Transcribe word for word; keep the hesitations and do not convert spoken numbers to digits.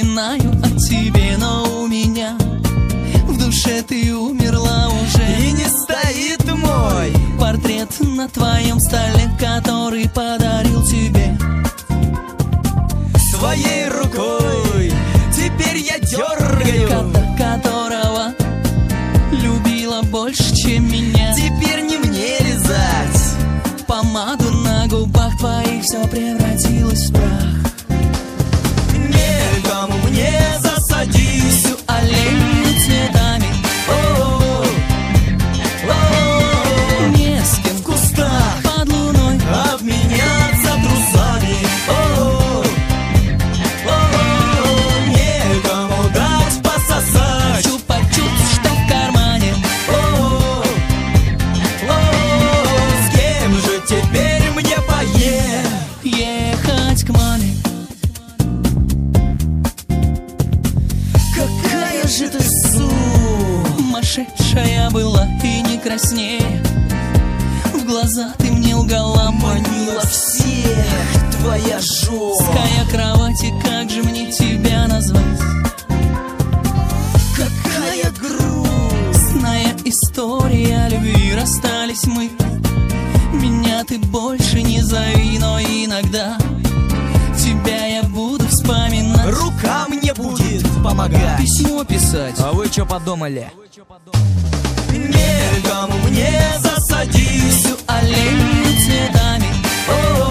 вспоминаю о тебе, но у меня в душе ты умерла уже. И не стоит мой портрет на твоем столе, который подарил тебе своей рукой. Теперь я дергаю кота, которого любила больше, чем меня. Теперь не мне лизать помаду на губах твоих, все превратилось в прах. Мельком мне засади всю аллею цветами. О-о-о, о-о-о. Не с кем в кустах под луной обменяться трусами. О-о-о, о-о-о. Некому дать пососать чупа-чупс, что в кармане. О-о-о, о-о-о. С кем же теперь мне поехать? Ехать к маме. Какая же ты су Сумасшедшая была и не краснее. В глаза ты мне лгала, манила всех твоя жесткая жопа. кровать, и как же мне тебя назвать? Какая грустная История любви, расстались мы. Меня ты больше не зови, но иногда тебя я буду вспоминать. рука мне будет помогать. Письмо писать. А вы что подумали? Мельком мне засади Всю аллею цветами. О-о-о,